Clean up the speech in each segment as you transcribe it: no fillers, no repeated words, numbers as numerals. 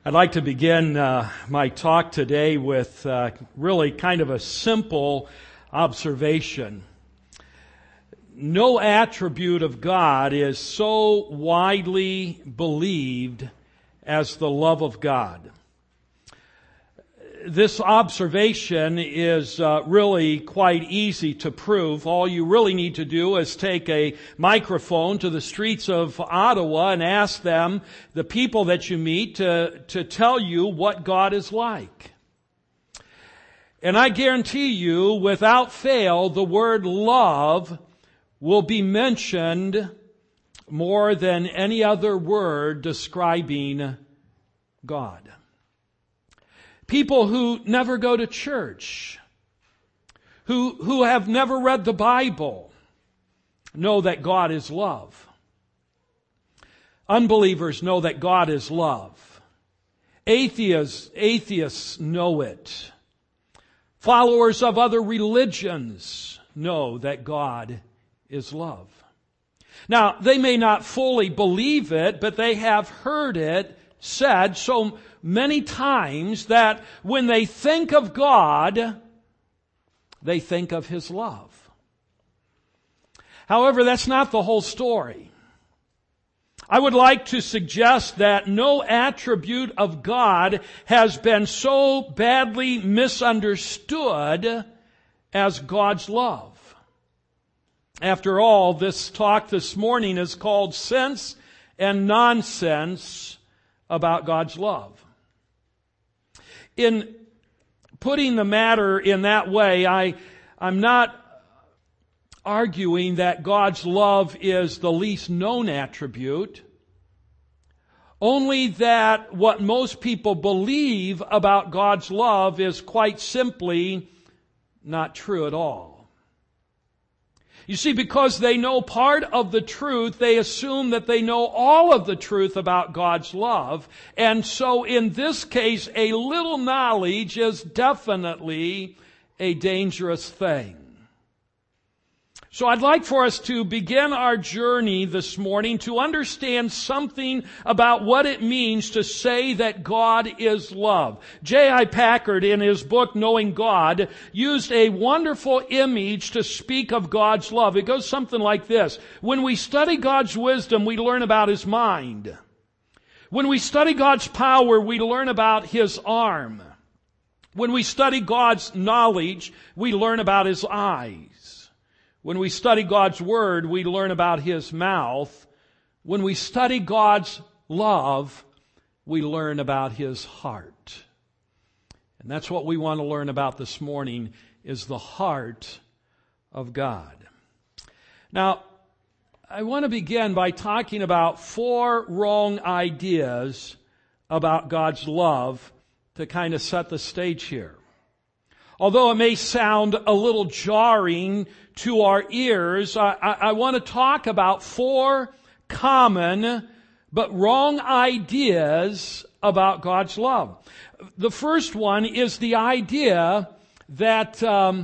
I'd like to begin my talk today with really kind of a simple observation. No attribute of God is so widely believed as the love of God. This observation is really quite easy to prove. All you really need to do is take a microphone to the streets of Ottawa and ask them, the people that you meet, to tell you what God is like. And I guarantee you, without fail, the word love will be mentioned more than any other word describing God. People who never go to church, who have never read the Bible, know that God is love. Unbelievers know that God is love. Atheists know it. Followers of other religions know that God is love. Now, they may not fully believe it, but they have heard it said so many times that when they think of God, they think of His love. However, that's not the whole story. I would like to suggest that no attribute of God has been so badly misunderstood as God's love. After all, this talk this morning is called Sense and Nonsense about God's love. In putting the matter in that way, I'm not arguing that God's love is the least known attribute, only that what most people believe about God's love is quite simply not true at all. You see, because they know part of the truth, they assume that they know all of the truth about God's love. And so in this case, a little knowledge is definitely a dangerous thing. So I'd like for us to begin our journey this morning to understand something about what it means to say that God is love. J.I. Packer, in his book, Knowing God, used a wonderful image to speak of God's love. It goes something like this. When we study God's wisdom, we learn about His mind. When we study God's power, we learn about His arm. When we study God's knowledge, we learn about His eyes. When we study God's Word, we learn about His mouth. When we study God's love, we learn about His heart. And that's what we want to learn about this morning, is the heart of God. Now, I want to begin by talking about 4 wrong ideas about God's love to kind of set the stage here. Although it may sound a little jarring to our ears, I want to talk about 4 common but wrong ideas about God's love. The first one is the idea that,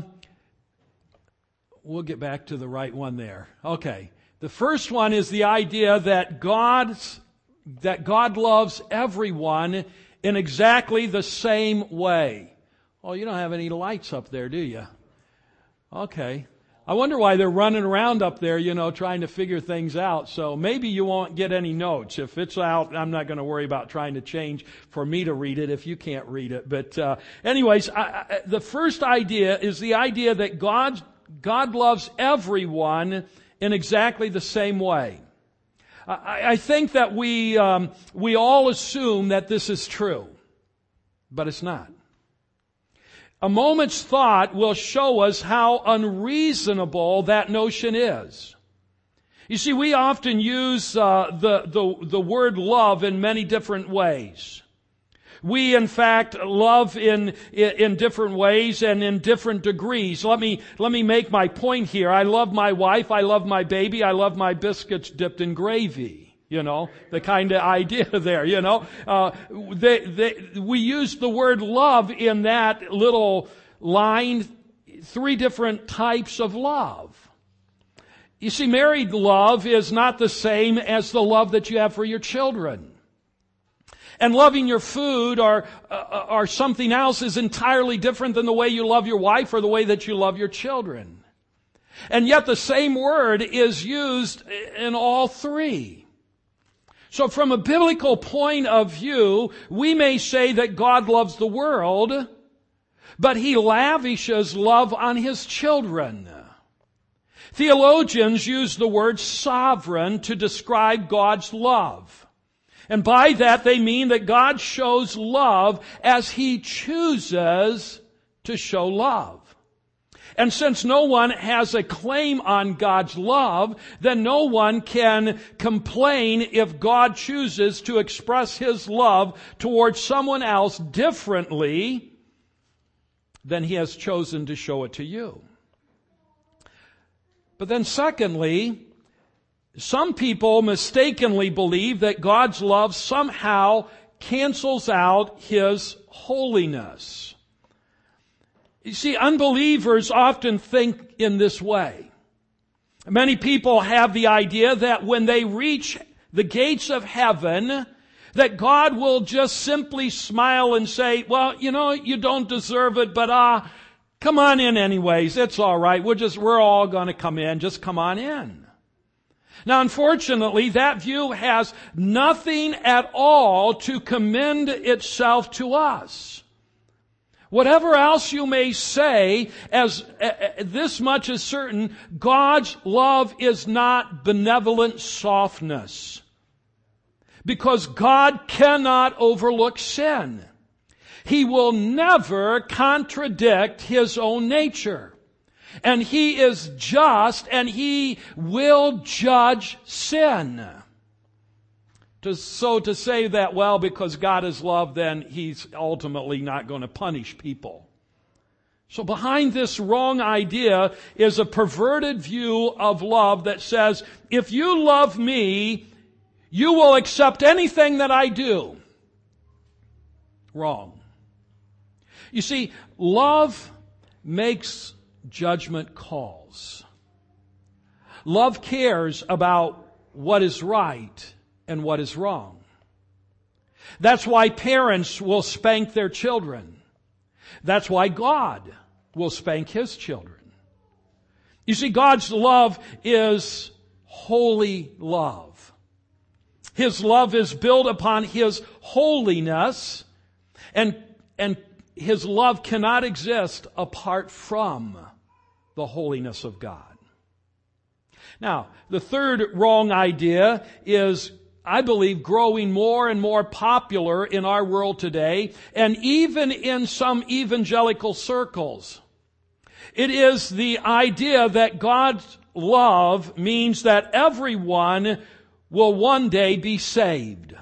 we'll get back to the right one there. Okay. The first one is the idea that God loves everyone in exactly the same way. Oh, you don't have any lights up there, do you? Okay. I wonder why they're running around up there, trying to figure things out. So maybe you won't get any notes. If it's out, I'm not going to worry about trying to change for me to read it if you can't read it. But anyways, the first idea is the idea that God loves everyone in exactly the same way. I think that we all assume that this is true, but it's not. A moment's thought will show us how unreasonable that notion is. You see, we often use the word love in many different ways. We, in fact, love in different ways and in different degrees. Let me make my point here. I love my wife. I love my baby. I love my biscuits dipped in gravy. The kind of idea there, we use the word love in that little line, 3 different types of love. You see, married love is not the same as the love that you have for your children. And loving your food or something else is entirely different than the way you love your wife or the way that you love your children. And yet the same word is used in all three. So from a biblical point of view, we may say that God loves the world, but He lavishes love on His children. Theologians use the word sovereign to describe God's love. And by that they mean that God shows love as He chooses to show love. And since no one has a claim on God's love, then no one can complain if God chooses to express His love towards someone else differently than He has chosen to show it to you. But then secondly, some people mistakenly believe that God's love somehow cancels out His holiness. You see, unbelievers often think in this way. Many people have the idea that when they reach the gates of heaven, that God will just simply smile and say, well, you don't deserve it, but come on in anyways. It's all right. We're all going to come in. Just come on in. Now, unfortunately, that view has nothing at all to commend itself to us. Whatever else you may say, as this much is certain, God's love is not benevolent softness. Because God cannot overlook sin. He will never contradict His own nature. And He is just and He will judge sin. So to say that, well, because God is love, then He's ultimately not going to punish people. So behind this wrong idea is a perverted view of love that says, if you love me, you will accept anything that I do. Wrong. You see, love makes judgment calls. Love cares about what is right and what is wrong. That's why parents will spank their children. That's why God will spank His children. You see, God's love is holy love. His love is built upon His holiness, and His love cannot exist apart from the holiness of God. Now, the third wrong idea is, I believe, growing more and more popular in our world today, and even in some evangelical circles. It is the idea that God's love means that everyone will one day be saved.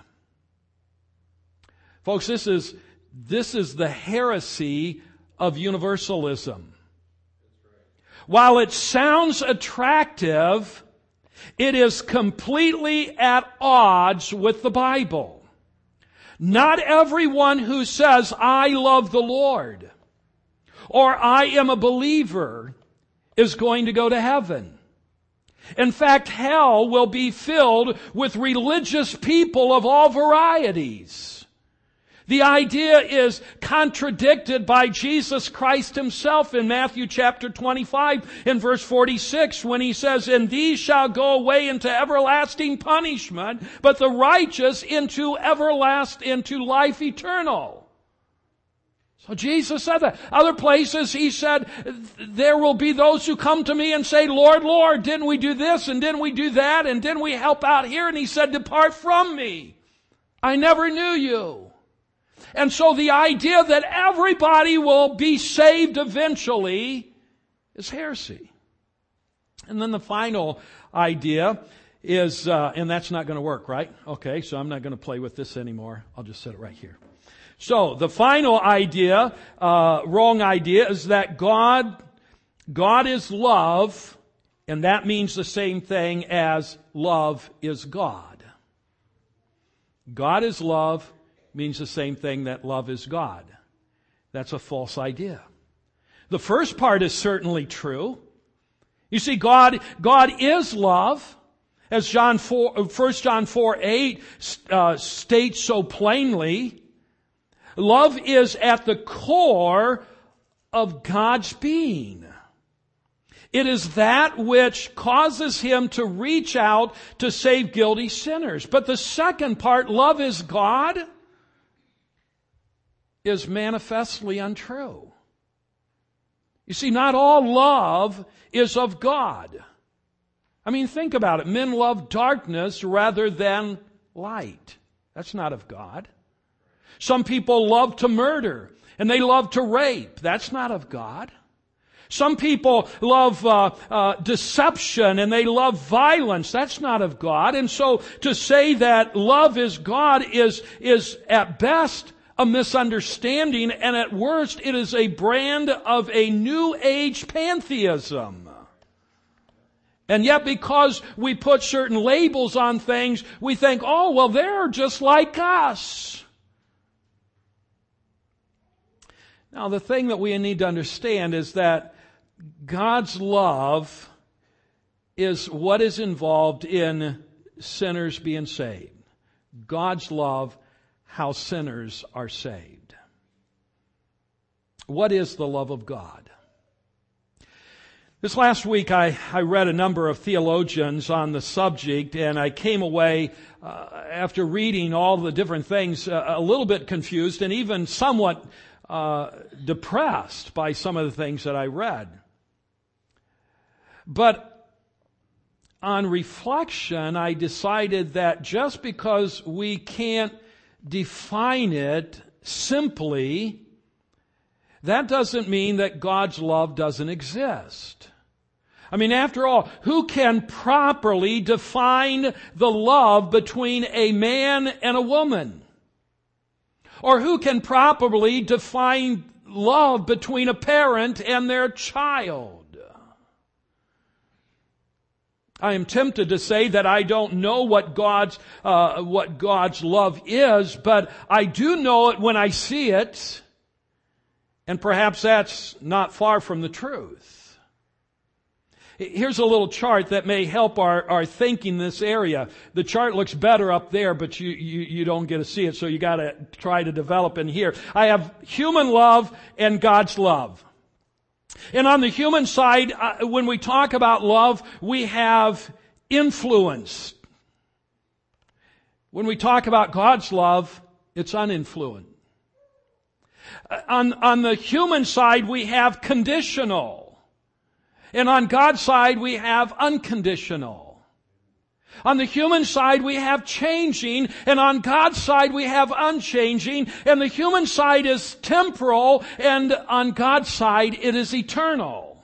Folks, this is the heresy of universalism. While it sounds attractive, it is completely at odds with the Bible. Not everyone who says, I love the Lord, or I am a believer, is going to go to heaven. In fact, hell will be filled with religious people of all varieties. The idea is contradicted by Jesus Christ Himself in Matthew chapter 25 in verse 46 when He says, and these shall go away into everlasting punishment, but the righteous into life eternal. So Jesus said that. Other places He said, there will be those who come to me and say, Lord, Lord, didn't we do this and didn't we do that and didn't we help out here? And He said, depart from me. I never knew you. And so the idea that everybody will be saved eventually is heresy. And then the final idea is, and that's not going to work, right? Okay, so I'm not going to play with this anymore. I'll just set it right here. So the final idea, wrong idea, is that God is love, and that means the same thing as love is God. God is love means the same thing that love is God. That's a false idea. The first part is certainly true. You see, God is love, as 1 John 4:8 states so plainly, love is at the core of God's being. It is that which causes Him to reach out to save guilty sinners. But the second part, love is God, is manifestly untrue. You see, not all love is of God. I mean, think about it. Men love darkness rather than light. That's not of God. Some people love to murder, and they love to rape. That's not of God. Some people love deception, and they love violence. That's not of God. And so to say that love is God is at best a misunderstanding, and at worst it is a brand of a New Age pantheism. And yet because we put certain labels on things, we think, oh, well, they're just like us. Now, the thing that we need to understand is that God's love is what is involved in sinners being saved. God's love, how sinners are saved. What is the love of God? This last week I read a number of theologians on the subject, and I came away after reading all the different things a little bit confused and even somewhat depressed by some of the things that I read. But on reflection, I decided that just because we can't define it simply, that doesn't mean that God's love doesn't exist. I mean, after all, who can properly define the love between a man and a woman? Or who can properly define love between a parent and their child? I am tempted to say that I don't know what God's love is, but I do know it when I see it, and perhaps that's not far from the truth. Here's a little chart that may help our thinking in this area. The chart looks better up there, but you don't get to see it, so you got to try to develop in here. I have human love and God's love. And on the human side, when we talk about love, we have influence. When we talk about God's love, it's uninfluenced. On the human side, we have conditional. And on God's side, we have unconditional. On the human side, we have changing, and on God's side, we have unchanging, and the human side is temporal, and on God's side, it is eternal.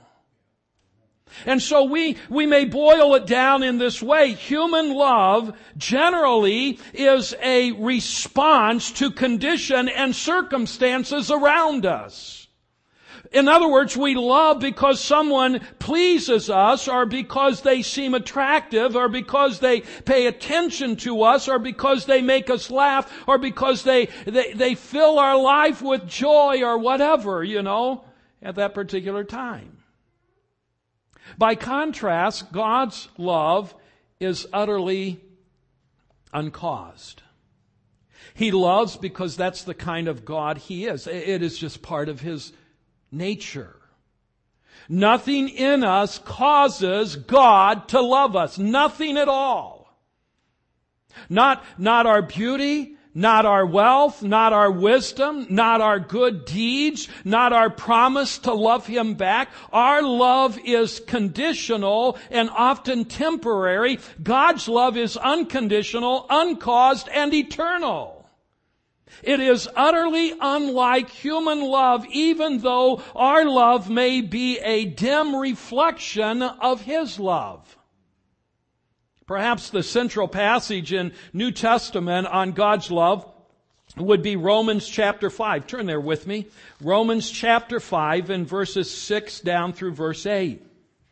And so we may boil it down in this way. Human love generally is a response to condition and circumstances around us. In other words, we love because someone pleases us, or because they seem attractive, or because they pay attention to us, or because they make us laugh, or because they fill our life with joy or whatever, at that particular time. By contrast, God's love is utterly uncaused. He loves because that's the kind of God He is. It is just part of His nature. Nothing in us causes God to love us. Nothing at all. Not our beauty, not our wealth, not our wisdom, not our good deeds, not our promise to love Him back. Our love is conditional and often temporary. God's love is unconditional, uncaused, and eternal. It is utterly unlike human love, even though our love may be a dim reflection of His love. Perhaps the central passage in New Testament on God's love would be Romans chapter 5. Turn there with me. Romans chapter 5 and verses 6 down through verse 8.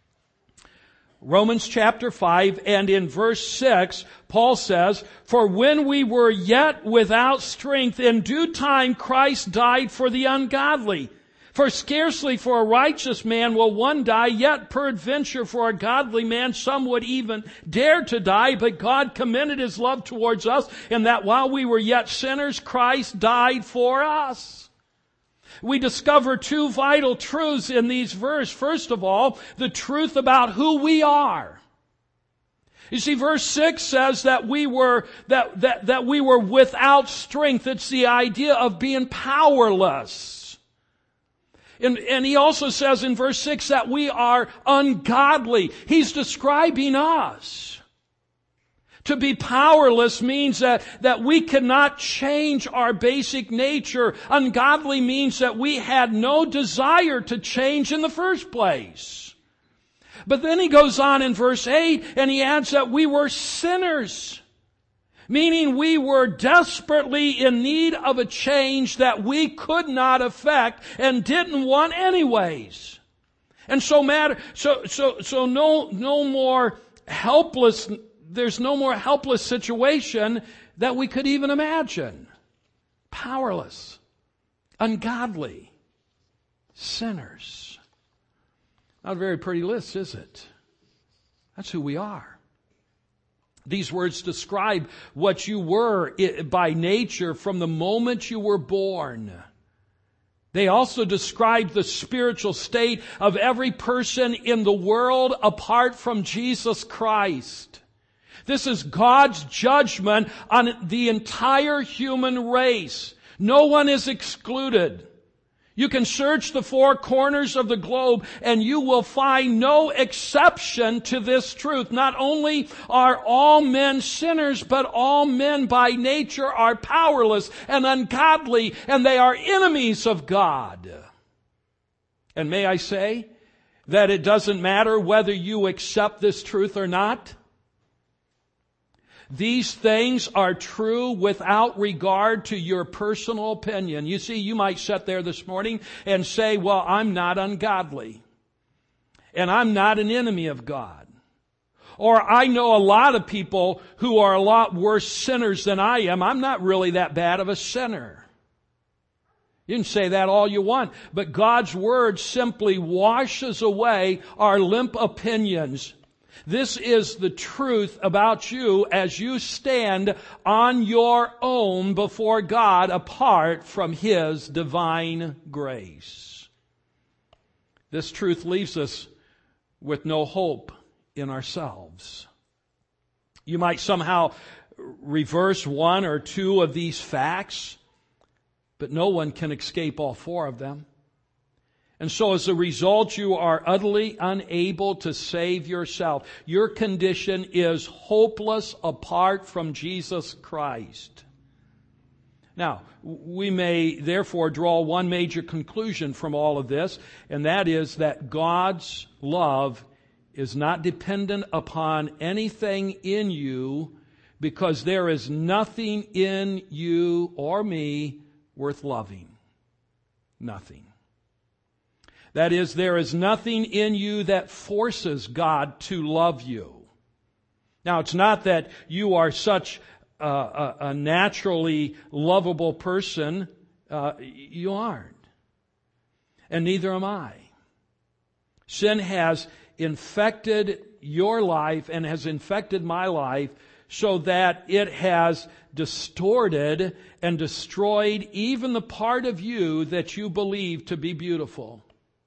Romans chapter 5 and in verse 6, Paul says, "For when we were yet without strength, in due time Christ died for the ungodly. For scarcely for a righteous man will one die, yet peradventure for a godly man some would even dare to die. But God commended His love towards us, in that while we were yet sinners, Christ died for us. We discover two vital truths in these verses. First of all, the truth about who we are. You see, verse 6 says that we were without strength. It's the idea of being powerless. And he also says in verse 6 that we are ungodly. He's describing us. To be powerless means that we cannot change our basic nature. Ungodly means that we had no desire to change in the first place. But then he goes on in verse 8 and he adds that we were sinners. Meaning we were desperately in need of a change that we could not effect and didn't want anyways. And so no more helpless, there's no more helpless situation that we could even imagine. Powerless, ungodly, sinners. Not a very pretty list, is it? That's who we are. These words describe what you were by nature from the moment you were born. They also describe the spiritual state of every person in the world apart from Jesus Christ. This is God's judgment on the entire human race. No one is excluded. You can search the four corners of the globe and you will find no exception to this truth. Not only are all men sinners, but all men by nature are powerless and ungodly, and they are enemies of God. And may I say that it doesn't matter whether you accept this truth or not. These things are true without regard to your personal opinion. You see, you might sit there this morning and say, well, I'm not ungodly. And I'm not an enemy of God. Or I know a lot of people who are a lot worse sinners than I am. I'm not really that bad of a sinner. You can say that all you want, but God's Word simply washes away our limp opinions. This is the truth about you as you stand on your own before God apart from His divine grace. This truth leaves us with no hope in ourselves. You might somehow reverse one or two of these facts, but no one can escape all four of them. And so as a result, you are utterly unable to save yourself. Your condition is hopeless apart from Jesus Christ. Now, we may therefore draw one major conclusion from all of this, and that is that God's love is not dependent upon anything in you, because there is nothing in you or me worth loving. Nothing. That is, there is nothing in you that forces God to love you. Now, it's not that you are such a naturally lovable person. You aren't. And neither am I. Sin has infected your life and has infected my life so that it has distorted and destroyed even the part of you that you believe to be beautiful.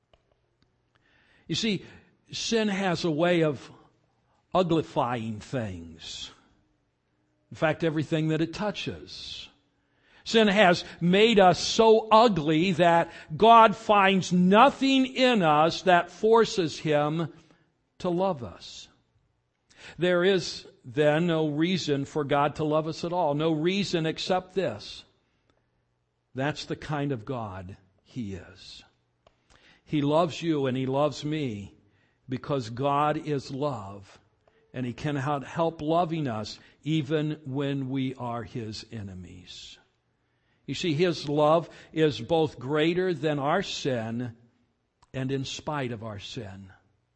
You see, sin has a way of uglifying things. In fact, everything that it touches. Sin has made us so ugly that God finds nothing in us that forces Him to love us. There is then no reason for God to love us at all. No reason except this. That's the kind of God He is. He loves you and He loves me because God is love, and He cannot help loving us even when we are His enemies. You see, His love is both greater than our sin and in spite of our sin.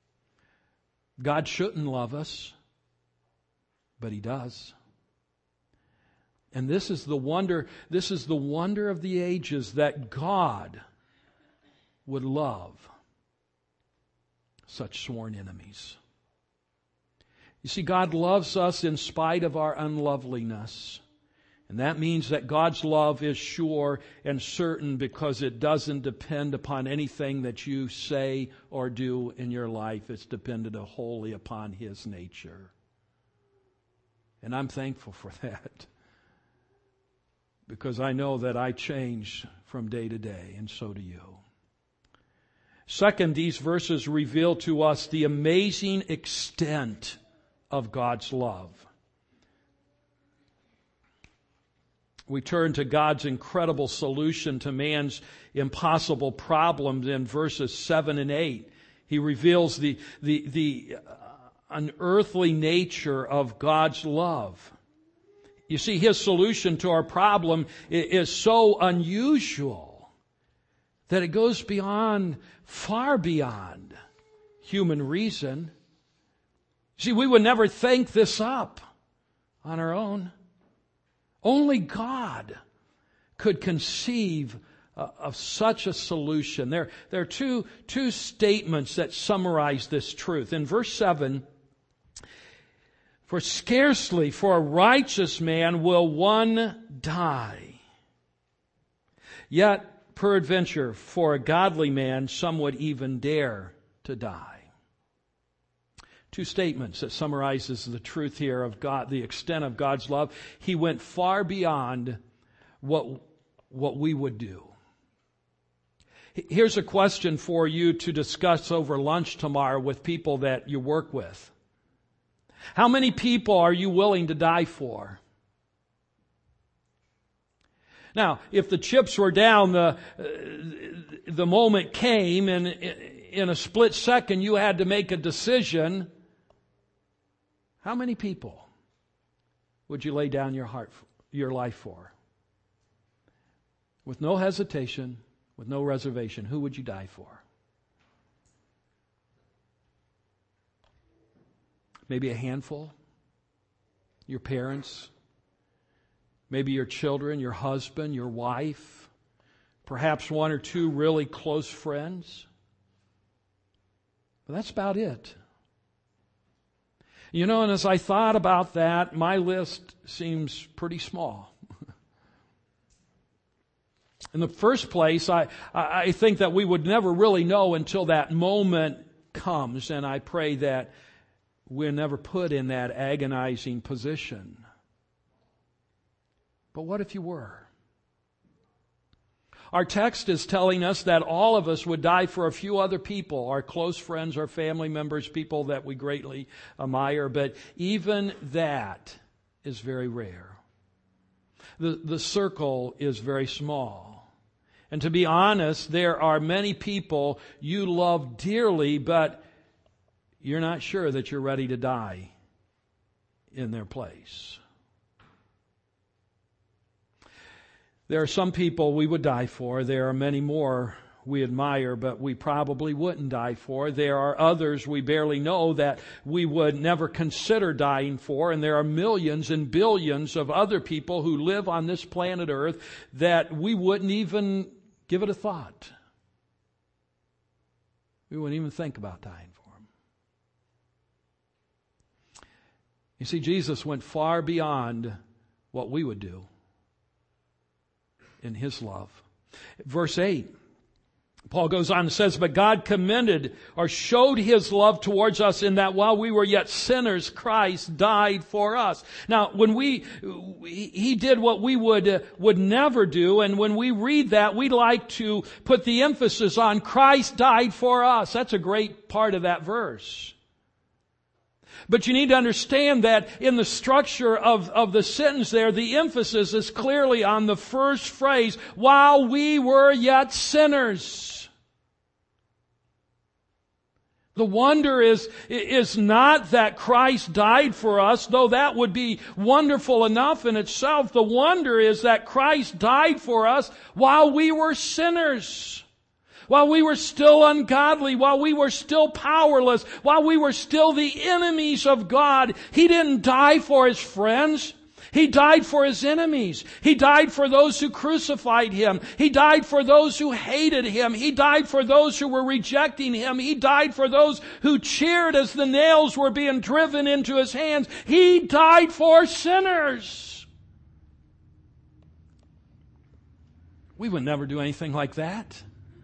God shouldn't love us, but He does. And this is the wonder of the ages, that God would love such sworn enemies. You see, God loves us in spite of our unloveliness. And that means that God's love is sure and certain because it doesn't depend upon anything that you say or do in your life. It's dependent wholly upon His nature. And I'm thankful for that, because I know that I change from day to day, and so do you. Second, these verses reveal to us the amazing extent of God's love. We turn to God's incredible solution to man's impossible problems in verses 7 and 8. He reveals the unearthly nature of God's love. You see, His solution to our problem is so unusual that it goes beyond, far beyond human reason. See, we would never think this up on our own. Only God could conceive of such a solution. There are two statements that summarize this truth. In verse 7, "For scarcely for a righteous man will one die. Yet, peradventure, for a godly man some would even dare to die." Two statements that summarizes the truth here of God, the extent of God's love. He went far beyond what we would do. Here's a question for you to discuss over lunch tomorrow with people that you work with. How many people are you willing to die for? Now, if the chips were down, the moment came, and in a split second you had to make a decision, how many people would you lay down your life for? With no hesitation, with no reservation, who would you die for? Maybe a handful? Your parents? Maybe your children, your husband, your wife? Perhaps one or two really close friends? But that's about it. You know, and as I thought about that, my list seems pretty small. In the first place, I think that we would never really know until that moment comes, and I pray that we're never put in that agonizing position. But what if you were? Our text is telling us that all of us would die for a few other people, our close friends, our family members, people that we greatly admire, but even that is very rare. The circle is very small. And to be honest, there are many people you love dearly, but you're not sure that you're ready to die in their place. There are some people we would die for. There are many more we admire, but we probably wouldn't die for. There are others we barely know that we would never consider dying for. And there are millions and billions of other people who live on this planet Earth that we wouldn't even give it a thought. We wouldn't even think about dying for them. You see, Jesus went far beyond what we would do in His love. Verse 8, Paul goes on and says, "But God commended or showed His love towards us in that while we were yet sinners, Christ died for us." Now, when He did what we would never do, and when we read that, we like to put the emphasis on Christ died for us. That's a great part of that verse. But you need to understand that in the structure of the sentence there, the emphasis is clearly on the first phrase, while we were yet sinners. The wonder is not that Christ died for us, though that would be wonderful enough in itself. The wonder is that Christ died for us while we were sinners. While we were still ungodly, while we were still powerless, while we were still the enemies of God. He didn't die for His friends. He died for His enemies. He died for those who crucified Him. He died for those who hated Him. He died for those who were rejecting Him. He died for those who cheered as the nails were being driven into His hands. He died for sinners. We would never do anything like that.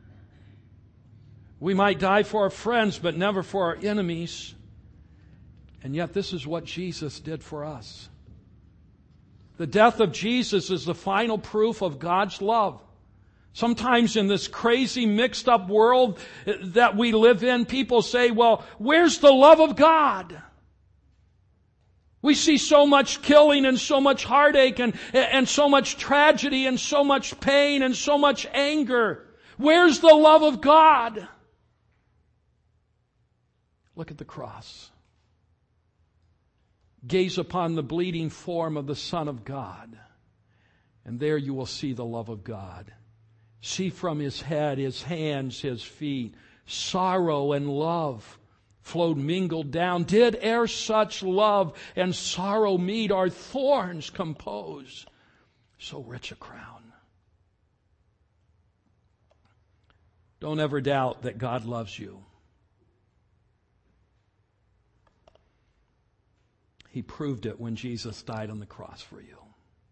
We might die for our friends, but never for our enemies. And yet this is what Jesus did for us. The death of Jesus is the final proof of God's love. Sometimes in this crazy mixed up world that we live in, people say, well, where's the love of God? We see so much killing and so much heartache and so much tragedy and so much pain and so much anger. Where's the love of God? Look at the cross. Gaze upon the bleeding form of the Son of God, and there you will see the love of God. See from His head, His hands, His feet, sorrow and love flowed mingled down. Did ere such love and sorrow meet, our thorns compose so rich a crown. Don't ever doubt that God loves you. He proved it when Jesus died on the cross for you.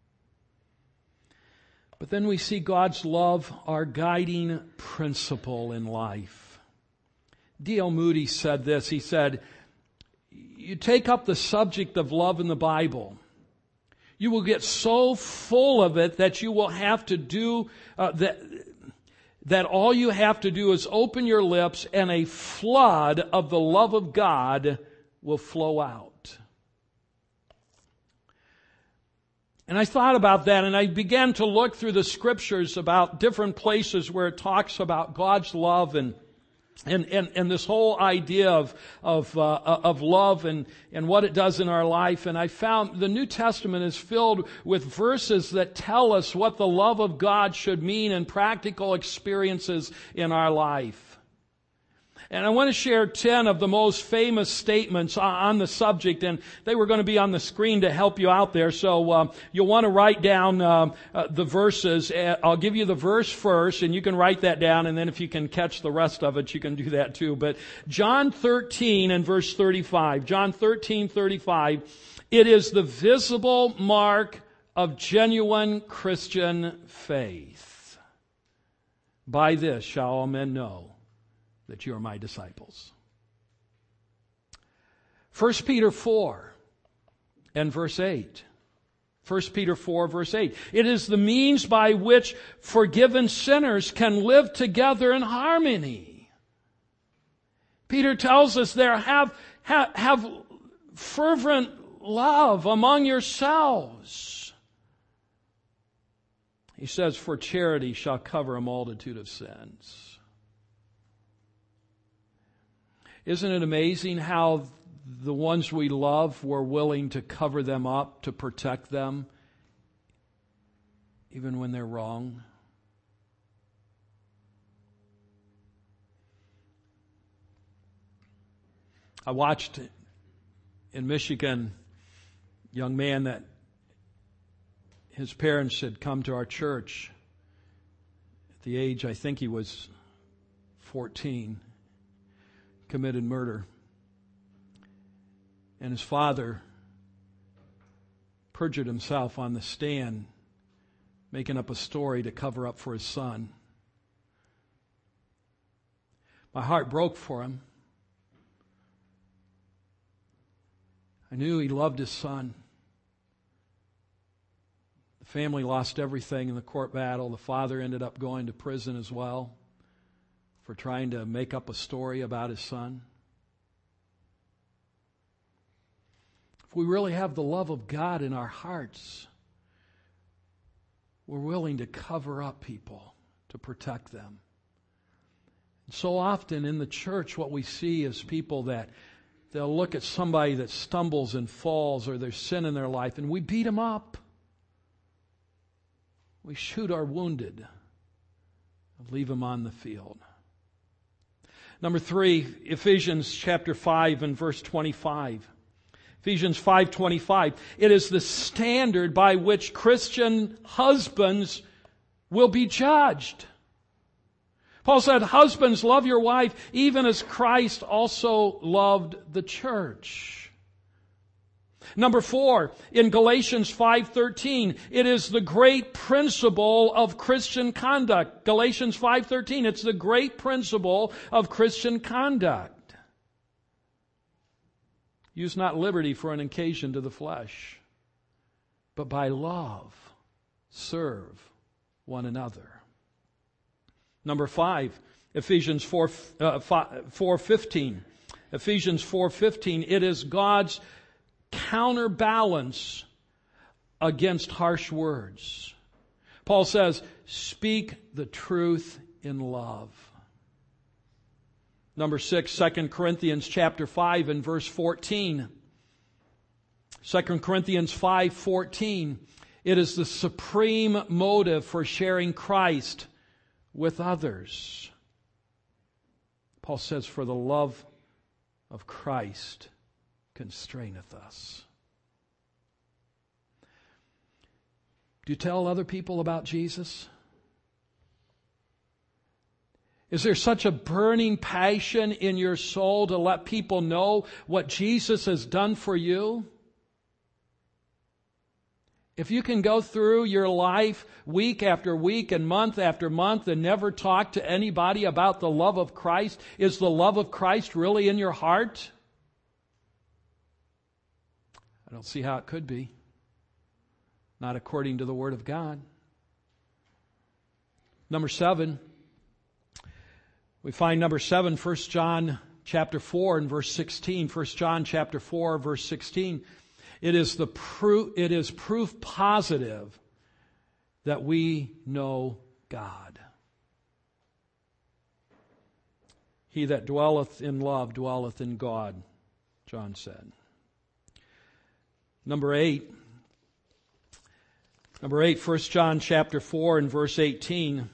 But then we see God's love, our guiding principle in life. D.L. Moody said this. He said, you take up the subject of love in the Bible, you will get so full of it that you will have to do that all you have to do is open your lips and a flood of the love of God will flow out. And I thought about that, and I began to look through the scriptures about different places where it talks about God's love and this whole idea of love and what it does in our life. And I found the New Testament is filled with verses that tell us what the love of God should mean in practical experiences in our life. And I want to share 10 of the most famous statements on the subject, and they were going to be on the screen to help you out there. So you'll want to write down the verses. I'll give you the verse first, and you can write that down, and then if you can catch the rest of it, you can do that too. But John 13 and verse 35. John 13:35. It is the visible mark of genuine Christian faith. By this shall all men know that you are my disciples. 1 Peter 4 and verse 8. 1 Peter 4 verse 8. It is the means by which forgiven sinners can live together in harmony. Peter tells us there, have fervent love among yourselves. He says, for charity shall cover a multitude of sins. Isn't it amazing how the ones we love, we're willing to cover them up, to protect them, even when they're wrong? I watched in Michigan a young man that his parents had come to our church at the age, I think he was 14. Committed murder. And his father perjured himself on the stand, making up a story to cover up for his son. My heart broke for him. I knew he loved his son. The family lost everything in the court battle. The father ended up going to prison as well for trying to make up a story about his son. If we really have the love of God in our hearts, we're willing to cover up people, to protect them. And so often in the church, what we see is people that they'll look at somebody that stumbles and falls or there's sin in their life, and we beat them up. We shoot our wounded and leave them on the field. Number 3, Ephesians chapter 5 and verse 25. Ephesians 5:25. It is the standard by which Christian husbands will be judged. Paul said, husbands, love your wife even as Christ also loved the church. Number 4, in Galatians 5:13, it is the great principle of Christian conduct. Galatians 5:13, it's the great principle of Christian conduct. Use not liberty for an occasion to the flesh, but by love serve one another. Number 5, Ephesians 4:15. Ephesians 4:15, it is God's counterbalance against harsh words. Paul says, speak the truth in love. Number 6, 2 Corinthians chapter 5 and verse 14. 2 Corinthians 5:14. It is the supreme motive for sharing Christ with others. Paul says, for the love of Christ constraineth us. Do you tell other people about Jesus? Is there such a burning passion in your soul to let people know what Jesus has done for you? If you can go through your life week after week and month after month and never talk to anybody about the love of Christ, is the love of Christ really in your heart? I don't see how it could be. Not according to the Word of God. Number 7. We find number 7, 1 John chapter 4 and verse 16. 1 John chapter 4, verse 16. It is proof positive that we know God. He that dwelleth in love dwelleth in God, John said. Number 8, 1 John chapter 4 and verse 18.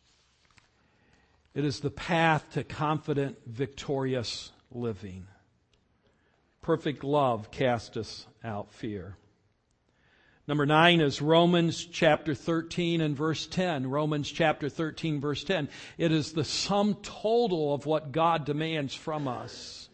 It is the path to confident, victorious living. Perfect love casteth out fear. Number 9 is Romans chapter 13 and verse 10. Romans chapter 13, verse 10. It is the sum total of what God demands from us.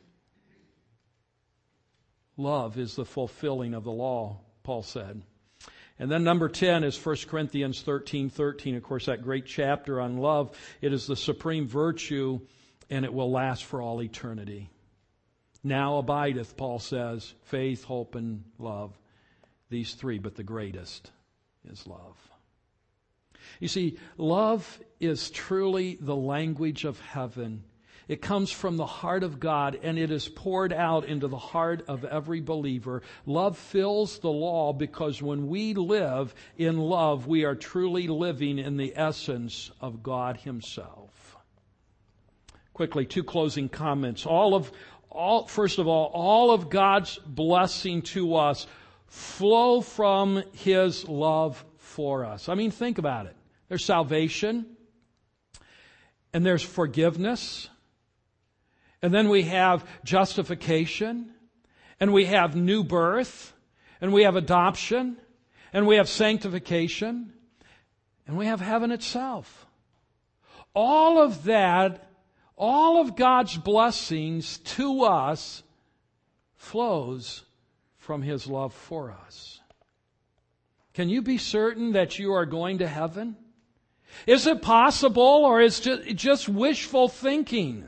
Love is the fulfilling of the law, Paul said. And then number 10 is 1 Corinthians 13:13. Of course, that great chapter on love. It is the supreme virtue, and it will last for all eternity. Now abideth, Paul says, faith, hope, and love. These three, but the greatest is love. You see, love is truly the language of heaven. It comes from the heart of God, and it is poured out into the heart of every believer. Love fills the law because when we live in love, we are truly living in the essence of God Himself. Quickly, 2 closing comments. First of all of God's blessing to us flow from His love for us. I mean, think about it. There's salvation, and there's forgiveness, and then we have justification, and we have new birth, and we have adoption, and we have sanctification, and we have heaven itself. All of that, all of God's blessings to us flows from His love for us. Can you be certain that you are going to heaven? Is it possible, or is it just wishful thinking?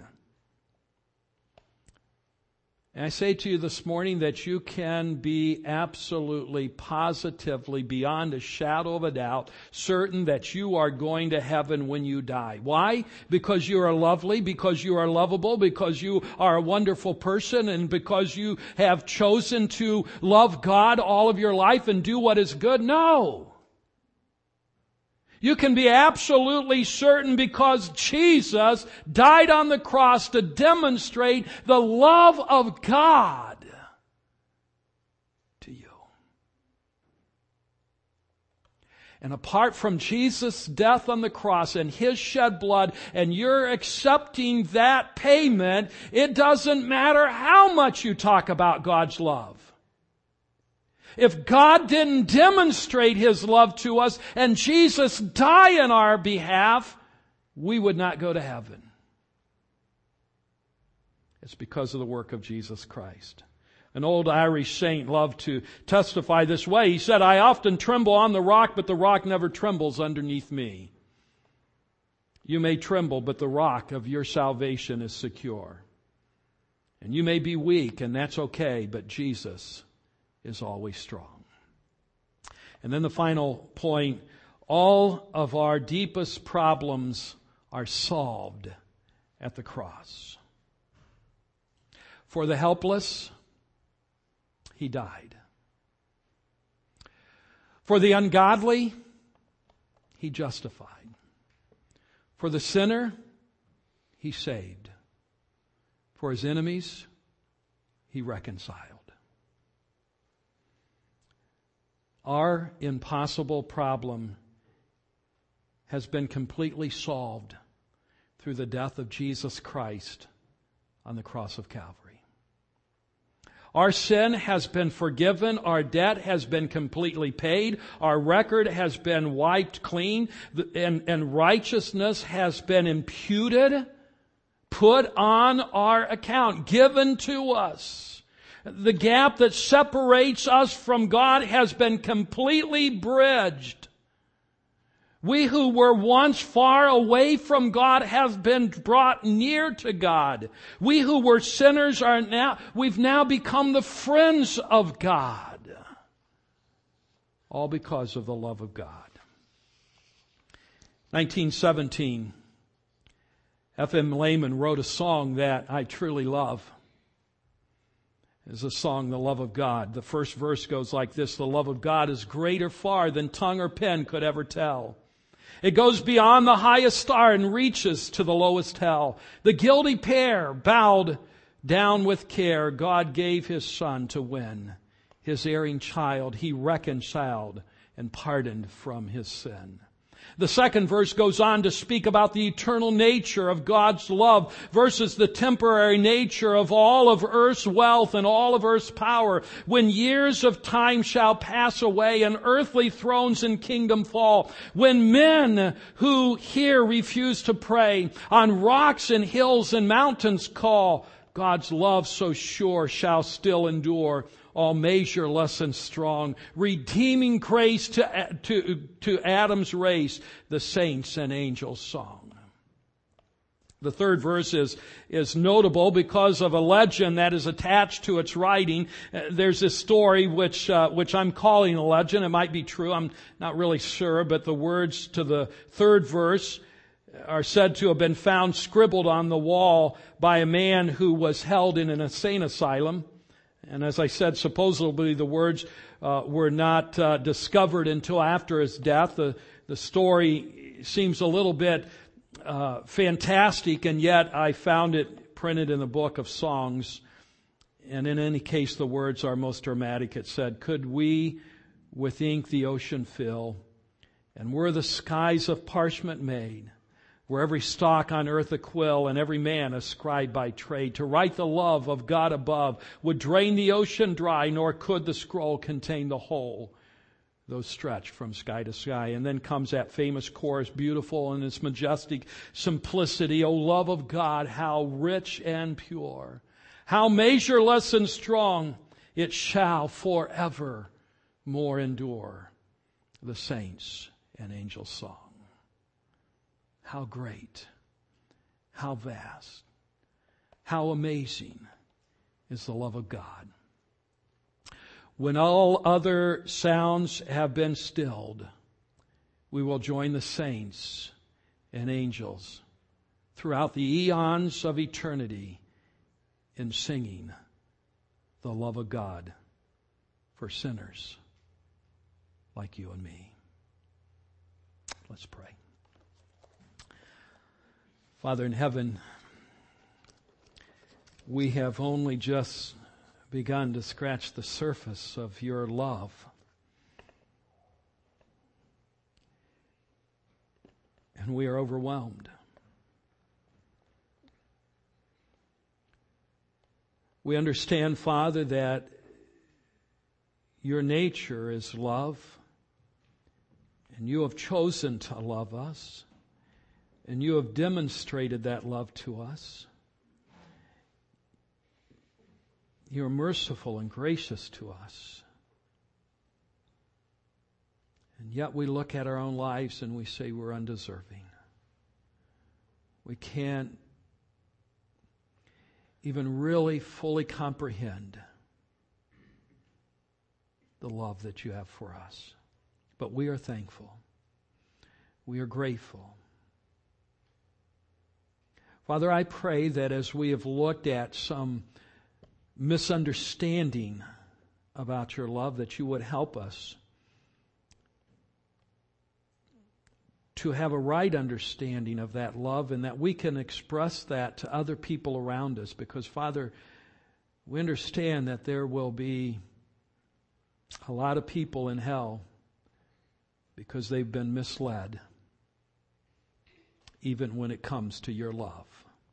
And I say to you this morning that you can be absolutely, positively, beyond a shadow of a doubt, certain that you are going to heaven when you die. Why? Because you are lovely, because you are lovable, because you are a wonderful person, and because you have chosen to love God all of your life and do what is good? No. You can be absolutely certain because Jesus died on the cross to demonstrate the love of God to you. And apart from Jesus' death on the cross and His shed blood, and you're accepting that payment, it doesn't matter how much you talk about God's love. If God didn't demonstrate His love to us and Jesus die in our behalf, we would not go to heaven. It's because of the work of Jesus Christ. An old Irish saint loved to testify this way. He said, "I often tremble on the rock, but the rock never trembles underneath me." You may tremble, but the rock of your salvation is secure. And you may be weak, and that's okay, but Jesus is always strong. And then the final point, all of our deepest problems are solved at the cross. For the helpless, He died. For the ungodly, He justified. For the sinner, He saved. For His enemies, He reconciled. Our impossible problem has been completely solved through the death of Jesus Christ on the cross of Calvary. Our sin has been forgiven. Our debt has been completely paid. Our record has been wiped clean. And righteousness has been imputed, put on our account, given to us. The gap that separates us from God has been completely bridged. We who were once far away from God have been brought near to God. We who were sinners we've now become the friends of God. All because of the love of God. 1917, F.M. Lehman wrote a song that I truly love. It's a song, The Love of God. The first verse goes like this: "The love of God is greater far than tongue or pen could ever tell. It goes beyond the highest star and reaches to the lowest hell. The guilty pair bowed down with care. God gave His Son to win. His erring child He reconciled and pardoned from his sin." The second verse goes on to speak about the eternal nature of God's love versus the temporary nature of all of earth's wealth and all of earth's power. When years of time shall pass away and earthly thrones and kingdom fall. When men who here refuse to pray on rocks and hills and mountains call, God's love so sure shall still endure. All measureless and strong, redeeming grace to Adam's race, the saints and angels' song. The third verse is notable because of a legend that is attached to its writing. There's this story which I'm calling a legend. It might be true. I'm not really sure, but the words to the third verse are said to have been found scribbled on the wall by a man who was held in an insane asylum. And as I said, supposedly the words were not discovered until after his death. The story seems a little bit fantastic, and yet I found it printed in the book of songs. And in any case, the words are most dramatic. It said, "Could we with ink the ocean fill, and were the skies of parchment made, were every stalk on earth a quill, and every man a scribe by trade, to write the love of God above would drain the ocean dry, nor could the scroll contain the whole, though stretched from sky to sky." And then comes that famous chorus, beautiful in its majestic simplicity. "O love of God, how rich and pure, how measureless and strong, it shall forever more endure." The saints and angels' song. How great, how vast, how amazing is the love of God. When all other sounds have been stilled, we will join the saints and angels throughout the eons of eternity in singing the love of God for sinners like you and me. Let's pray. Father in heaven, we have only just begun to scratch the surface of your love. And we are overwhelmed. We understand, Father, that your nature is love, and you have chosen to love us, and you have demonstrated that love to us. You're merciful and gracious to us. And yet we look at our own lives and we say we're undeserving. We can't even really fully comprehend the love that you have for us. But we are thankful. We are grateful. Father, I pray that as we have looked at some misunderstanding about your love, that you would help us to have a right understanding of that love, and that we can express that to other people around us. Because, Father, we understand that there will be a lot of people in hell because they've been misled, even when it comes to your love.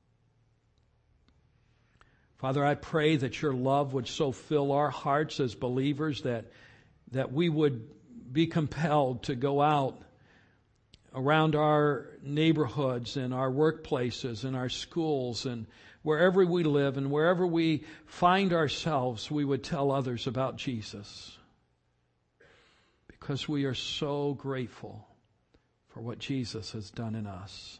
Father, I pray that your love would so fill our hearts as believers that we would be compelled to go out around our neighborhoods and our workplaces and our schools and wherever we live and wherever we find ourselves, we would tell others about Jesus. Because we are so grateful for what Jesus has done in us.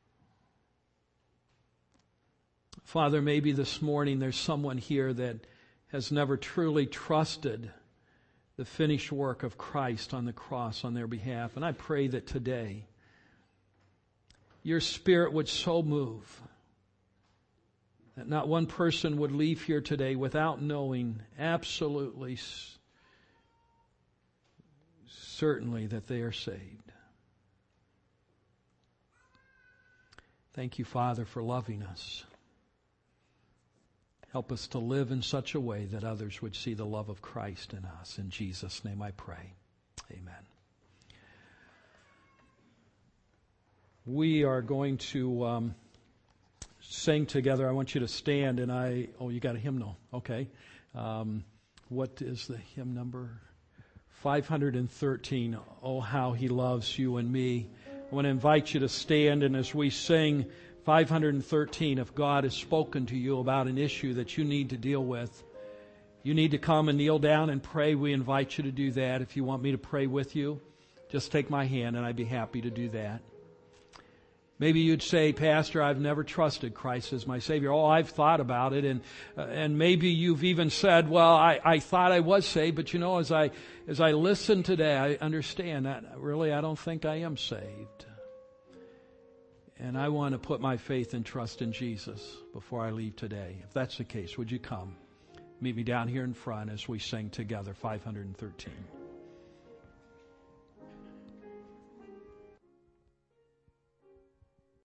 Father, maybe this morning there's someone here that has never truly trusted the finished work of Christ on the cross on their behalf. And I pray that today your Spirit would so move that not one person would leave here today without knowing absolutely certainly that they are saved. Thank you, Father, for loving us. Help us to live in such a way that others would see the love of Christ in us. In Jesus' name I pray. Amen. We are going to sing together. I want you to stand, and you got a hymnal. Okay. What is the hymn number? 513. Oh, how he loves you and me. I want to invite you to stand, and as we sing 513, if God has spoken to you about an issue that you need to deal with, you need to come and kneel down and pray. We invite you to do that. If you want me to pray with you, just take my hand and I'd be happy to do that. Maybe you'd say, Pastor, I've never trusted Christ as my Savior. Oh, I've thought about it, and maybe you've even said, well, I thought I was saved, but as I listen today, I understand that really I don't think I am saved. And I want to put my faith and trust in Jesus before I leave today. If that's the case, would you come? Meet me down here in front as we sing together 513.